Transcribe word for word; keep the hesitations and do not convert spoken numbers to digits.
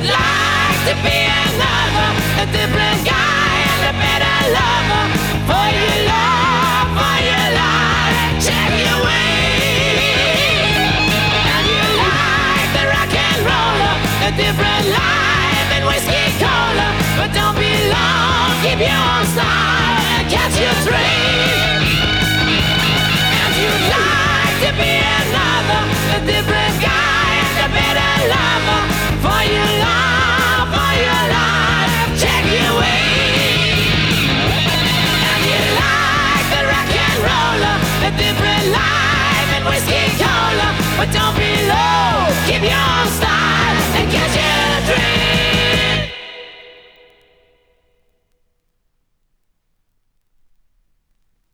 like to be another, a different guy and a better lover. For your love, for your life, check your way. And you like the rock and roller, a different life and whiskey cola. But don't be long, keep your own style.